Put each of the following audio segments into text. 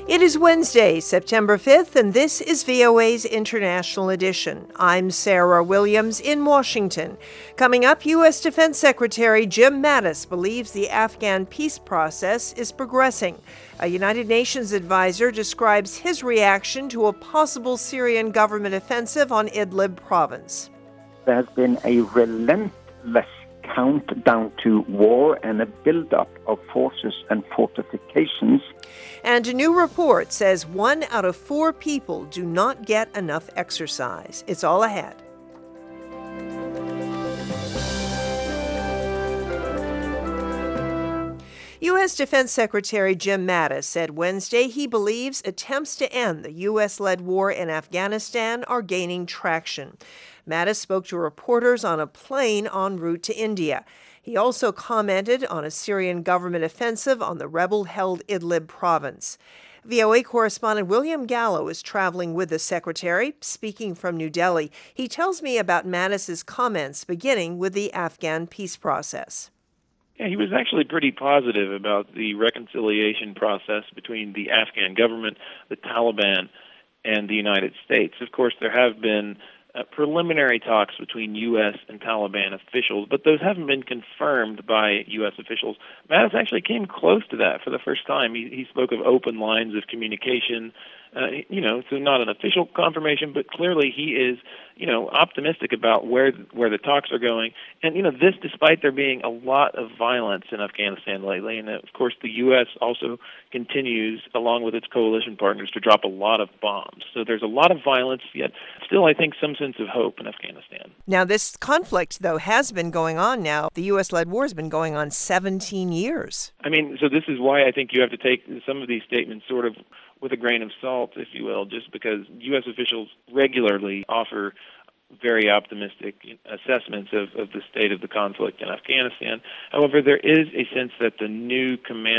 It is Wednesday, September 5th, and this is VOA's International Edition. I'm Sarah Williams in Washington. Coming up, U.S. Defense Secretary Jim Mattis believes the Afghan peace process is progressing. A United Nations advisor describes his reaction to a possible Syrian government offensive on Idlib province. There has been a relentless countdown to war and a build-up of forces and fortifications. And a new report says 1 out of 4 people do not get enough exercise. It's all ahead. U.S. Defense Secretary Jim Mattis said Wednesday he believes attempts to end the U.S.-led war in Afghanistan are gaining traction. Mattis spoke to reporters on a plane en route to India. He also commented on a Syrian government offensive on the rebel-held Idlib province. VOA correspondent William Gallo is traveling with the secretary, speaking from New Delhi. He tells me about Mattis's comments, beginning with the Afghan peace process. Yeah, he was actually pretty positive about the reconciliation process between the Afghan government, the Taliban, and the United States. Of course, there have been preliminary talks between U.S. and Taliban officials, but those haven't been confirmed by U.S. officials. Mattis actually came close to that for the first time. He spoke of open lines of communication, so not an official confirmation, but clearly he is, optimistic about where the talks are going. And, this despite there being a lot of violence in Afghanistan lately. And, of course, the U.S. also continues, along with its coalition partners, to drop a lot of bombs. So there's a lot of violence, yet still, I think, some sense of hope in Afghanistan. Now, this conflict, though, has been going on now. The U.S.-led war has been going on 17 years. So this is why I think you have to take some of these statements sort of with a grain of salt, if you will, just because U.S. officials regularly offer very optimistic assessments of the state of the conflict in Afghanistan. However, there is a sense that the new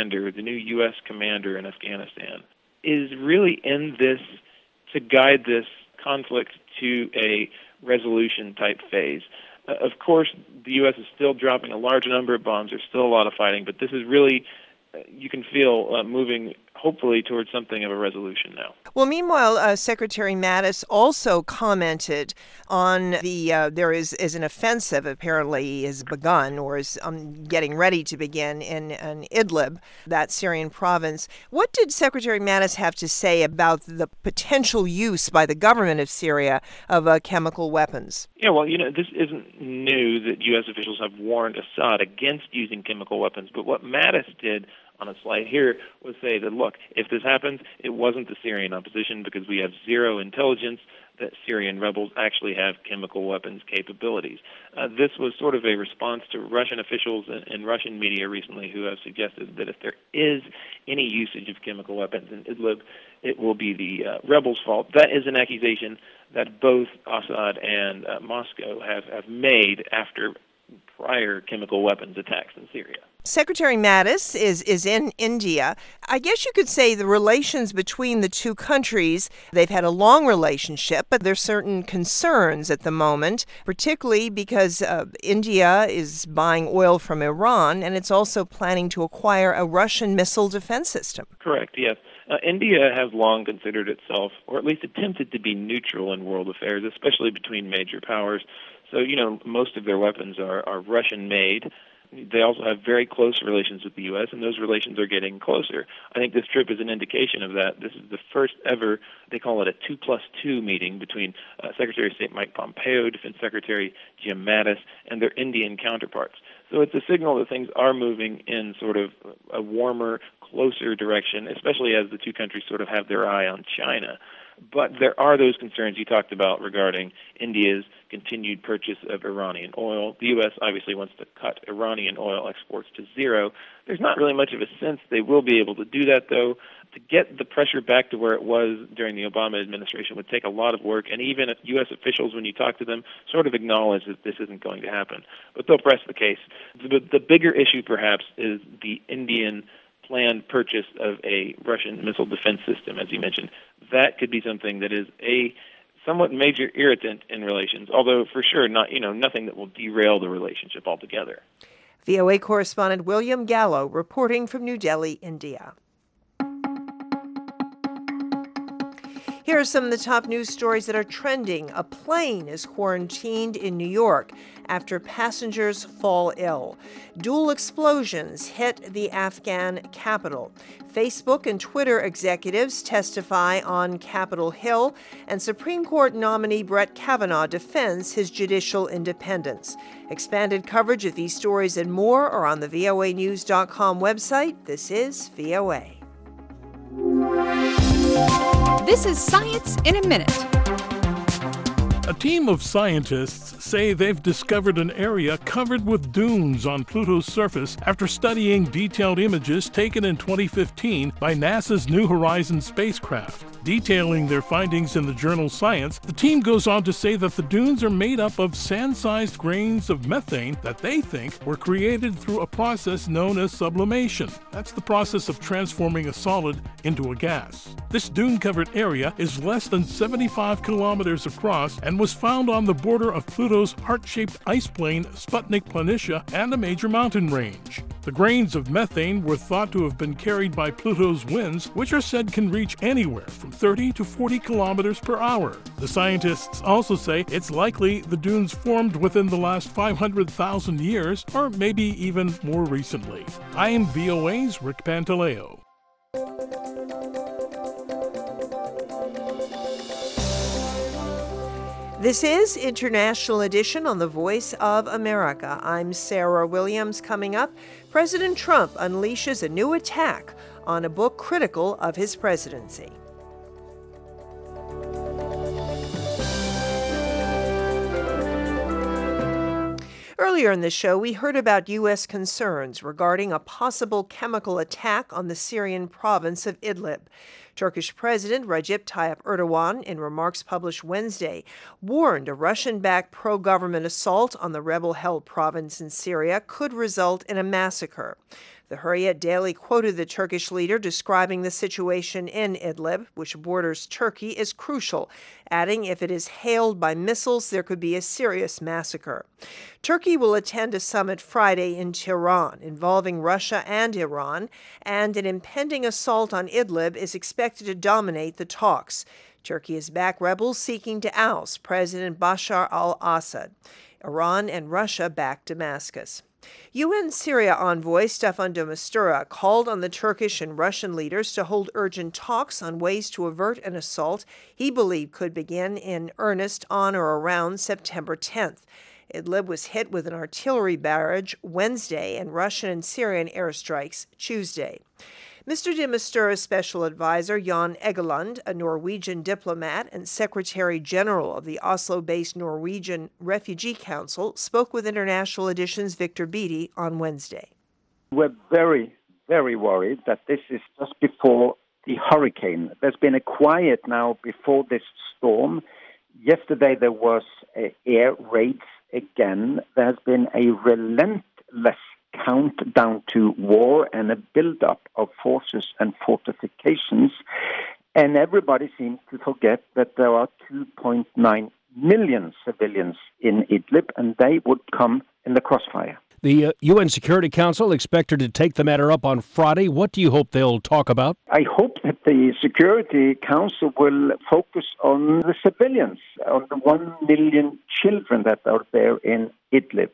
U.S. commander in Afghanistan, is really in this to guide this conflict to a resolution-type phase. Of course, the U.S. is still dropping a large number of bombs. There's still a lot of fighting, but this is really, you can feel, moving hopefully towards something of a resolution now. Well, meanwhile, Secretary Mattis also commented on there is an offensive apparently is begun or is getting ready to begin in Idlib, that Syrian province. What did Secretary Mattis have to say about the potential use by the government of Syria of chemical weapons? Yeah, well, this isn't new that U.S. officials have warned Assad against using chemical weapons, but what Mattis did on a slide here was say that, look, if this happens, it wasn't the Syrian opposition because we have zero intelligence that Syrian rebels actually have chemical weapons capabilities. This was sort of a response to Russian officials and Russian media recently who have suggested that if there is any usage of chemical weapons in Idlib, it will be the rebels' fault. That is an accusation that both Assad and Moscow have made after prior chemical weapons attacks in Syria. Secretary Mattis is in India. I guess you could say the relations between the two countries, they've had a long relationship, but there's certain concerns at the moment, particularly because India is buying oil from Iran, and it's also planning to acquire a Russian missile defense system. Correct, yes. India has long considered itself, or at least attempted to be neutral in world affairs, especially between major powers. So, most of their weapons are Russian-made. They also have very close relations with the U.S., and those relations are getting closer. I think this trip is an indication of that. This is the first ever, they call it a 2+2 meeting between Secretary of State Mike Pompeo, Defense Secretary Jim Mattis, and their Indian counterparts. So it's a signal that things are moving in sort of a warmer, closer direction, especially as the two countries sort of have their eye on China. But there are those concerns you talked about regarding India's continued purchase of Iranian oil. The U.S. obviously wants to cut Iranian oil exports to zero. There's not really much of a sense they will be able to do that, though. To get the pressure back to where it was during the Obama administration would take a lot of work, and even U.S. officials, when you talk to them, sort of acknowledge that this isn't going to happen. But they'll press the case. The bigger issue, perhaps, is the Indian planned purchase of a Russian missile defense system, as you mentioned. That could be something that is a somewhat major irritant in relations, although for sure not, nothing that will derail the relationship altogether. VOA correspondent William Gallo reporting from New Delhi, India. Here are some of the top news stories that are trending. A plane is quarantined in New York after passengers fall ill. Dual explosions hit the Afghan capital. Facebook and Twitter executives testify on Capitol Hill, and Supreme Court nominee Brett Kavanaugh defends his judicial independence. Expanded coverage of these stories and more are on the voanews.com website. This is VOA. This is Science in a Minute. A team of scientists say they've discovered an area covered with dunes on Pluto's surface after studying detailed images taken in 2015 by NASA's New Horizons spacecraft. Detailing their findings in the journal Science, the team goes on to say that the dunes are made up of sand-sized grains of methane that they think were created through a process known as sublimation. That's the process of transforming a solid into a gas. This dune-covered area is less than 75 kilometers across and was found on the border of Pluto's heart-shaped ice plain Sputnik Planitia and a major mountain range. The grains of methane were thought to have been carried by Pluto's winds, which are said can reach anywhere from 30 to 40 kilometers per hour. The scientists also say it's likely the dunes formed within the last 500,000 years, or maybe even more recently. I am VOA's Rick Pantaleo. This is International Edition on the Voice of America. I'm Sarah Williams. Coming up, President Trump unleashes a new attack on a book critical of his presidency. Earlier in the show, we heard about U.S. concerns regarding a possible chemical attack on the Syrian province of Idlib. Turkish President Recep Tayyip Erdogan, in remarks published Wednesday, warned a Russian-backed pro-government assault on the rebel-held province in Syria could result in a massacre. The Hurriyet Daily quoted the Turkish leader describing the situation in Idlib, which borders Turkey, as crucial, adding if it is hailed by missiles, there could be a serious massacre. Turkey will attend a summit Friday in Tehran involving Russia and Iran, and an impending assault on Idlib is expected to dominate the talks. Turkey has backed rebels seeking to oust President Bashar al-Assad. Iran and Russia backed Damascus. UN Syria envoy Staffan de Mistura called on the Turkish and Russian leaders to hold urgent talks on ways to avert an assault he believed could begin in earnest on or around September 10th. Idlib was hit with an artillery barrage Wednesday and Russian and Syrian airstrikes Tuesday. Mr. de Mistura's special advisor, Jan Egeland, a Norwegian diplomat and Secretary General of the Oslo-based Norwegian Refugee Council, spoke with International Edition's Victor Beattie on Wednesday. We're very, very worried that this is just before the hurricane. There's been a quiet now before this storm. Yesterday there was air raids again. There's been a relentless countdown to war and a build-up of forces and fortifications. And everybody seems to forget that there are 2.9 million civilians in Idlib, and they would come in the crossfire. The UN Security Council expected to take the matter up on Friday. What do you hope they'll talk about? I hope that the Security Council will focus on the civilians, on the 1 million children that are there in Idlib.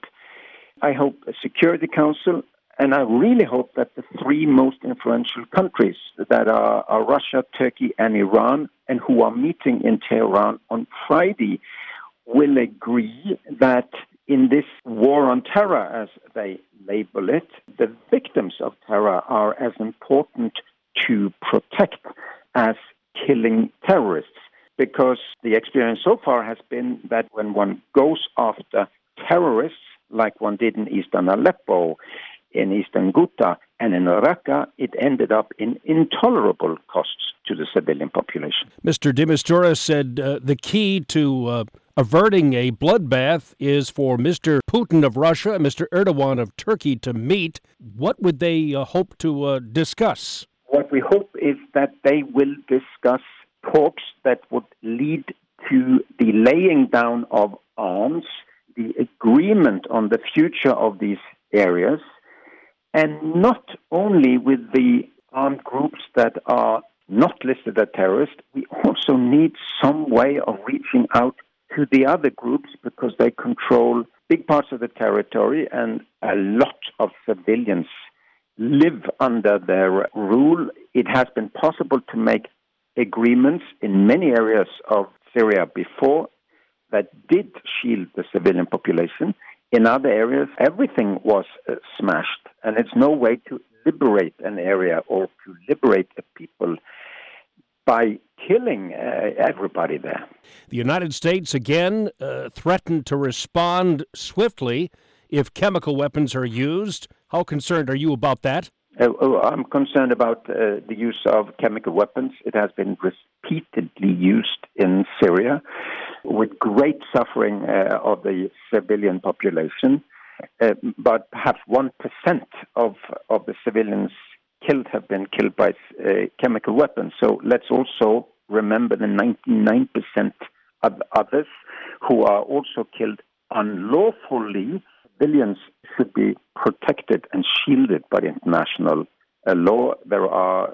I hope the Security Council, and I really hope that the three most influential countries that are Russia, Turkey, and Iran, and who are meeting in Tehran on Friday, will agree that in this war on terror, as they label it, the victims of terror are as important to protect as killing terrorists. Because the experience so far has been that when one goes after terrorists, like one did in eastern Aleppo, in eastern Ghouta, and in Raqqa, it ended up in intolerable costs to the civilian population. Mr. de Mistura said the key to averting a bloodbath is for Mr. Putin of Russia and Mr. Erdogan of Turkey to meet. What would they hope to discuss? What we hope is that they will discuss talks that would lead to the laying down of arms, the agreement on the future of these areas, and not only with the armed groups that are not listed as terrorists, we also need some way of reaching out to the other groups because they control big parts of the territory and a lot of civilians live under their rule. It has been possible to make agreements in many areas of Syria before that did shield the civilian population. In other areas, everything was smashed, and it's no way to liberate an area or to liberate a people by killing everybody there. The United States, again, threatened to respond swiftly if chemical weapons are used. How concerned are you about that? I'm concerned about the use of chemical weapons. It has been repeatedly used in Syria with great suffering of the civilian population. But perhaps 1% of the civilians killed have been killed by chemical weapons. So let's also remember the 99% of others who are also killed unlawfully. Civilians should be protected and shielded by the international law. There are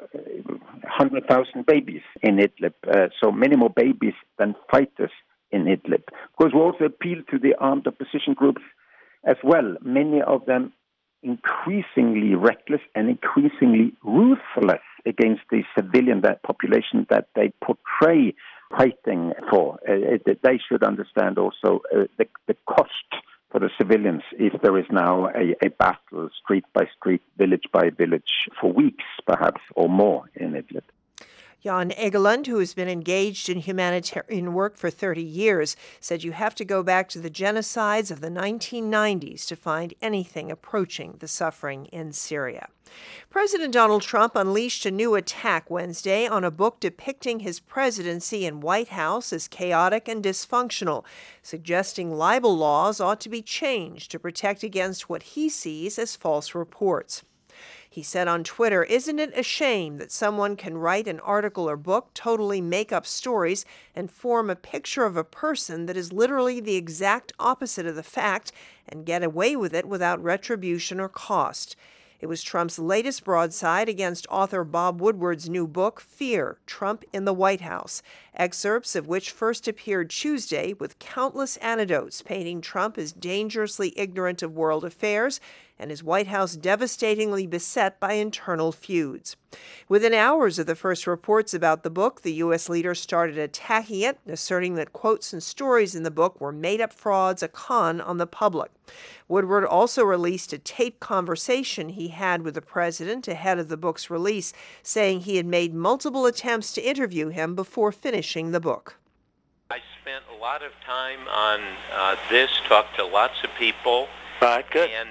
100,000 babies in Idlib, so many more babies than fighters in Idlib. Of course, we also appeal to the armed opposition groups as well, many of them increasingly reckless and increasingly ruthless against the civilian population that they portray fighting for. They should understand also the cost for the civilians if there is now a battle street by street, village by village for weeks perhaps or more in Idlib. Jan Egeland, who has been engaged in humanitarian work for 30 years, said you have to go back to the genocides of the 1990s to find anything approaching the suffering in Syria. President Donald Trump unleashed a new attack Wednesday on a book depicting his presidency and White House as chaotic and dysfunctional, suggesting libel laws ought to be changed to protect against what he sees as false reports. He said on Twitter, "Isn't it a shame that someone can write an article or book, totally make up stories, and form a picture of a person that is literally the exact opposite of the fact and get away with it without retribution or cost?" It was Trump's latest broadside against author Bob Woodward's new book, Fear, Trump in the White House, excerpts of which first appeared Tuesday with countless anecdotes painting Trump as dangerously ignorant of world affairs and his White House devastatingly beset by internal feuds. Within hours of the first reports about the book, the U.S. leader started attacking it, asserting that quotes and stories in the book were made-up frauds, a con on the public. Woodward also released a taped conversation he had with the president ahead of the book's release, saying he had made multiple attempts to interview him before finishing the book. I spent a lot of time on this, talked to lots of people. Right, good. And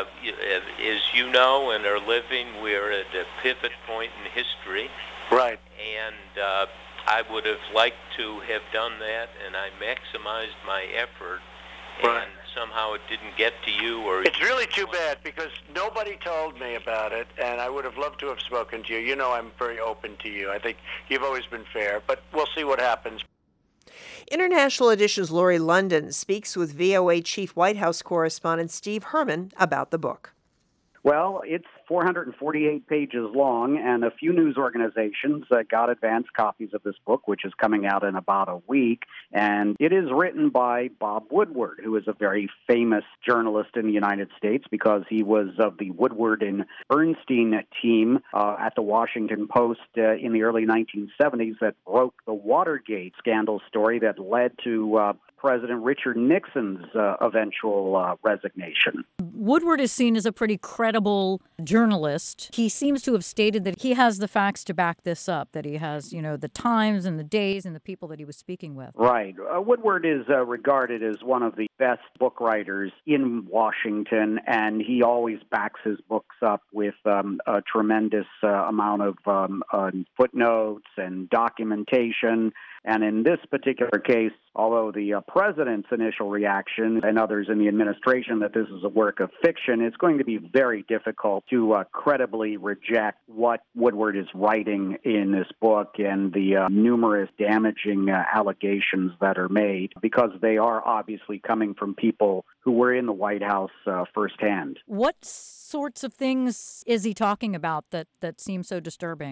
as you know and are living, we're at a pivot point in history. Right. And I would have liked to have done that, and I maximized my effort. Right. And somehow it didn't get to you. Or it's really too bad because nobody told me about it, and I would have loved to have spoken to you. You know I'm very open to you. I think you've always been fair, but we'll see what happens. International Edition's Laurie London speaks with VOA Chief White House Correspondent Steve Herman about the book. Well, it's 448 pages long, and a few news organizations got advance copies of this book, which is coming out in about a week. And it is written by Bob Woodward, who is a very famous journalist in the United States because he was of the Woodward and Bernstein team at the Washington Post in the early 1970s that broke the Watergate scandal story that led to President Richard Nixon's eventual resignation. Woodward is seen as a pretty credible journalist. He seems to have stated that he has the facts to back this up, that he has, the times and the days and the people that he was speaking with. Right. Woodward is regarded as one of the best book writers in Washington, and he always backs his books up with a tremendous amount of footnotes and documentation. And in this particular case, although the president's initial reaction and others in the administration that this is a work of fiction, it's going to be very difficult to credibly reject what Woodward is writing in this book and the numerous damaging allegations that are made, because they are obviously coming from people who were in the White House firsthand. What sorts of things is he talking about that seem so disturbing?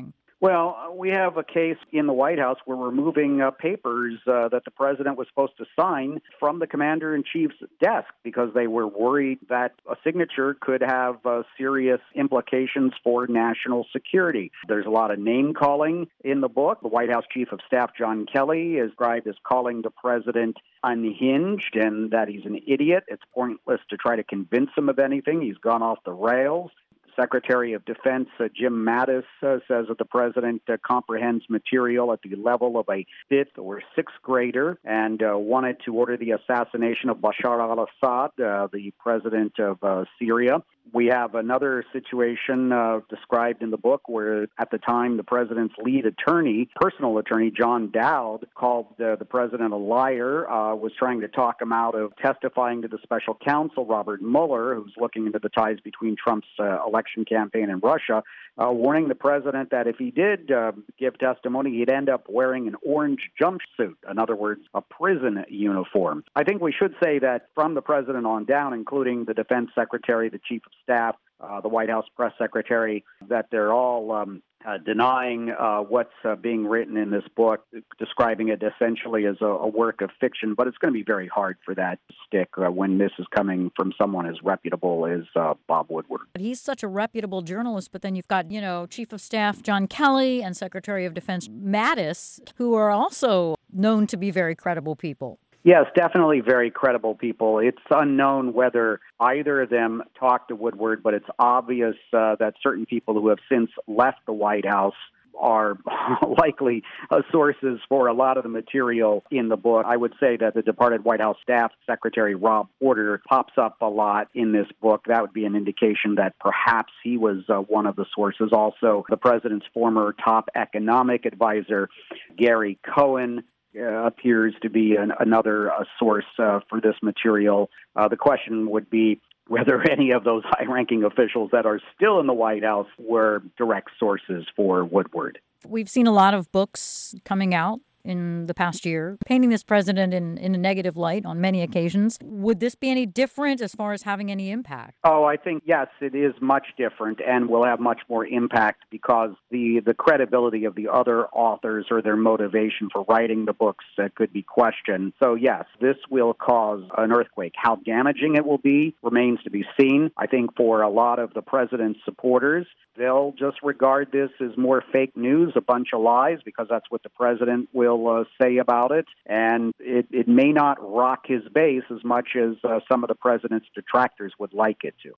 Well, we have a case in the White House where we're moving papers that the president was supposed to sign from the commander-in-chief's desk because they were worried that a signature could have serious implications for national security. There's a lot of name-calling in the book. The White House Chief of Staff, John Kelly, is described as calling the president unhinged and that he's an idiot. It's pointless to try to convince him of anything. He's gone off the rails. Secretary of Defense Jim Mattis says that the president comprehends material at the level of a fifth or sixth grader and wanted to order the assassination of Bashar al-Assad, the president of Syria. We have another situation described in the book where at the time the president's lead attorney, personal attorney, John Dowd, called the president a liar, was trying to talk him out of testifying to the special counsel, Robert Mueller, who's looking into the ties between Trump's election campaign and Russia, warning the president that if he did give testimony, he'd end up wearing an orange jumpsuit, in other words, a prison uniform. I think we should say that from the president on down, including the defense secretary, the chief of staff, the White House press secretary, that they're all denying what's being written in this book, describing it essentially as a work of fiction. But it's going to be very hard for that to stick when this is coming from someone as reputable as Bob Woodward. He's such a reputable journalist, but then you've got, Chief of Staff John Kelly and Secretary of Defense Mattis, who are also known to be very credible people. Yes, definitely very credible people. It's unknown whether either of them talked to Woodward, but it's obvious that certain people who have since left the White House are likely sources for a lot of the material in the book. I would say that the departed White House staff secretary, Rob Porter, pops up a lot in this book. That would be an indication that perhaps he was one of the sources. Also, the president's former top economic advisor, Gary Cohen, appears to be another source for this material. The question would be whether any of those high-ranking officials that are still in the White House were direct sources for Woodward. We've seen a lot of books coming out in the past year, painting this president in a negative light on many occasions. Would this be any different as far as having any impact? Oh, I think, yes, it is much different and will have much more impact because the credibility of the other authors or their motivation for writing the books could be questioned. So, yes, this will cause an earthquake. How damaging it will be remains to be seen. I think for a lot of the president's supporters, they'll just regard this as more fake news, a bunch of lies, because that's what the president will say about it. And it may not rock his base as much as some of the president's detractors would like it to.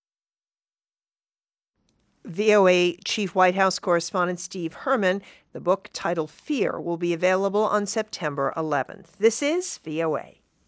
VOA Chief White House Correspondent Steve Herman. The book titled Fear will be available on September 11th. This is VOA.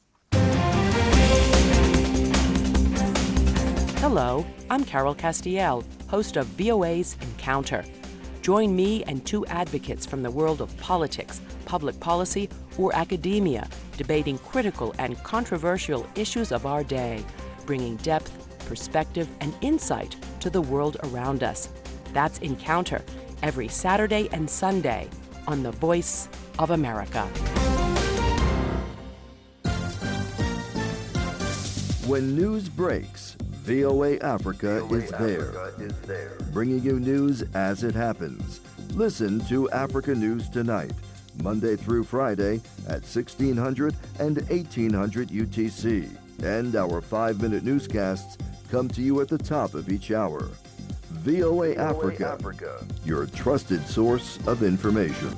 Hello, I'm Carol Castiel, host of VOA's Encounter. Join me and two advocates from the world of politics, public policy, or academia, debating critical and controversial issues of our day, bringing depth, perspective, and insight to the world around us. That's Encounter, every Saturday and Sunday on The Voice of America. When news breaks, VOA Africa is there, bringing you news as it happens. Listen to Africa News Tonight, Monday through Friday at 1600 and 1800 UTC. And our 5-minute newscasts come to you at the top of each hour. VOA Africa, your trusted source of information.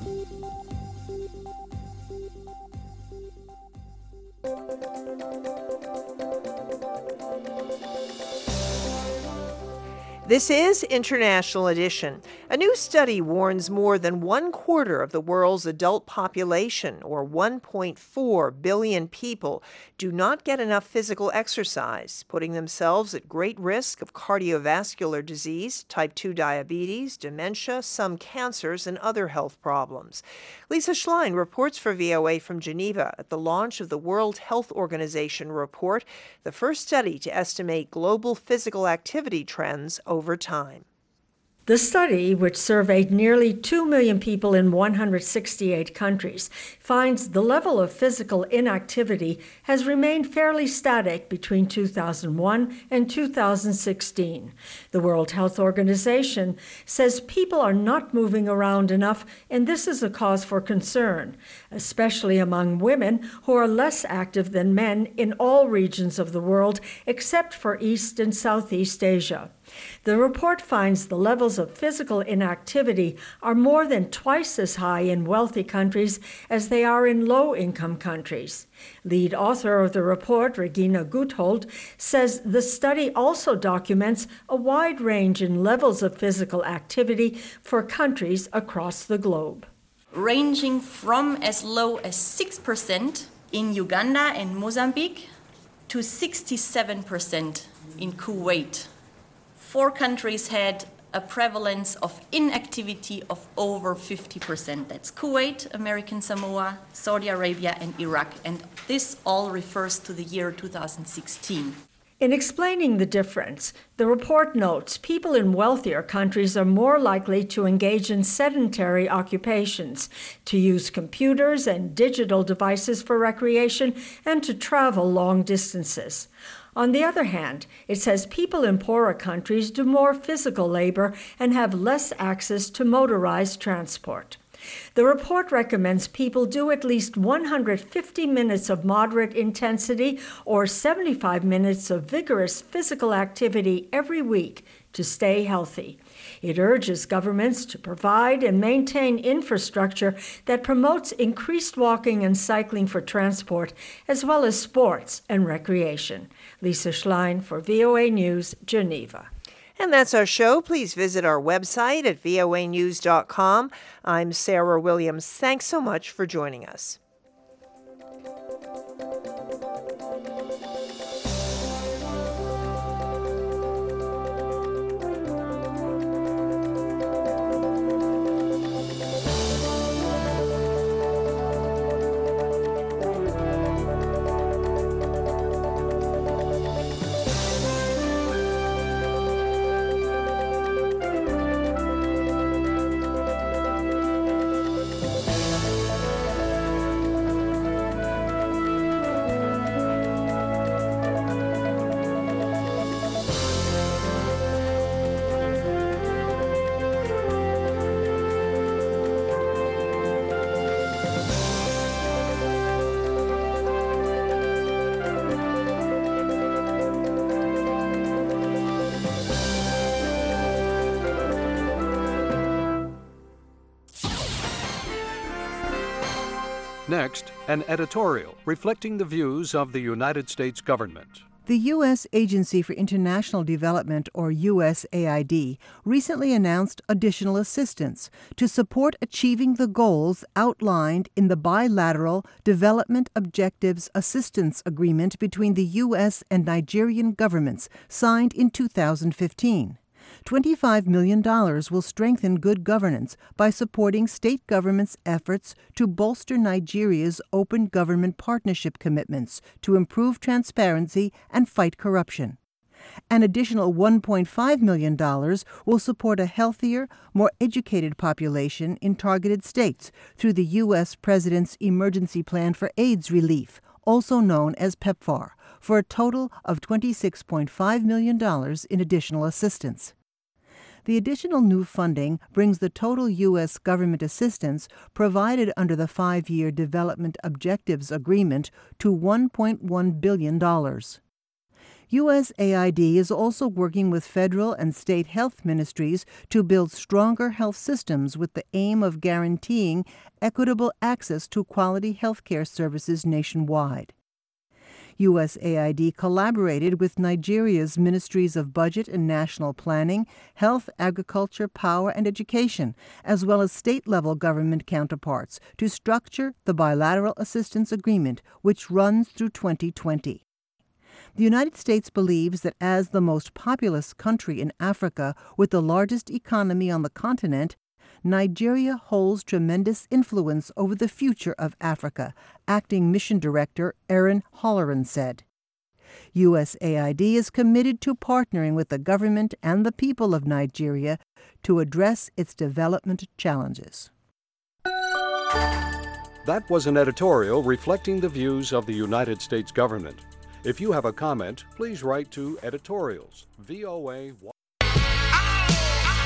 This is International Edition. A new study warns more than 1/4 of the world's adult population, or 1.4 billion people, do not get enough physical exercise, putting themselves at great risk of cardiovascular disease, type 2 diabetes, dementia, some cancers, and other health problems. Lisa Schlein reports for VOA from Geneva at the launch of the World Health Organization report, the first study to estimate global physical activity trends over time. The study, which surveyed nearly 2 million people in 168 countries, finds the level of physical inactivity has remained fairly static between 2001 and 2016. The World Health Organization says people are not moving around enough, and this is a cause for concern, especially among women who are less active than men in all regions of the world except for East and Southeast Asia. The report finds the levels of physical inactivity are more than twice as high in wealthy countries as they are in low-income countries. Lead author of the report, Regina Guthold, says the study also documents a wide range in levels of physical activity for countries across the globe. Ranging from as low as 6% in Uganda and Mozambique to 67% in Kuwait. 4 countries had a prevalence of inactivity of over 50%. That's Kuwait, American Samoa, Saudi Arabia, and Iraq. And this all refers to the year 2016. In explaining the difference, the report notes people in wealthier countries are more likely to engage in sedentary occupations, to use computers and digital devices for recreation, and to travel long distances. On the other hand, it says people in poorer countries do more physical labor and have less access to motorized transport. The report recommends people do at least 150 minutes of moderate intensity or 75 minutes of vigorous physical activity every week to stay healthy. It urges governments to provide and maintain infrastructure that promotes increased walking and cycling for transport, as well as sports and recreation. Lisa Schlein for VOA News, Geneva. And that's our show. Please visit our website at voanews.com. I'm Sarah Williams. Thanks so much for joining us. Next, an editorial reflecting the views of the United States government. The U.S. Agency for International Development, or USAID, recently announced additional assistance to support achieving the goals outlined in the Bilateral Development Objectives Assistance Agreement between the U.S. and Nigerian governments, signed in 2015. $25 million will strengthen good governance by supporting state governments' efforts to bolster Nigeria's open government partnership commitments to improve transparency and fight corruption. An additional $1.5 million will support a healthier, more educated population in targeted states through the U.S. President's Emergency Plan for AIDS Relief, also known as PEPFAR, for a total of $26.5 million in additional assistance. The additional new funding brings the total U.S. government assistance provided under the 5-year Development Objectives Agreement to $1.1 billion. USAID is also working with federal and state health ministries to build stronger health systems with the aim of guaranteeing equitable access to quality health care services nationwide. USAID collaborated with Nigeria's Ministries of Budget and National Planning, Health, Agriculture, Power, and Education, as well as state-level government counterparts, to structure the Bilateral Assistance Agreement, which runs through 2020. The United States believes that as the most populous country in Africa with the largest economy on the continent, Nigeria holds tremendous influence over the future of Africa, Acting Mission Director Aaron Holleran said. USAID is committed to partnering with the government and the people of Nigeria to address its development challenges. That was an editorial reflecting the views of the United States government. If you have a comment, please write to editorials, VOA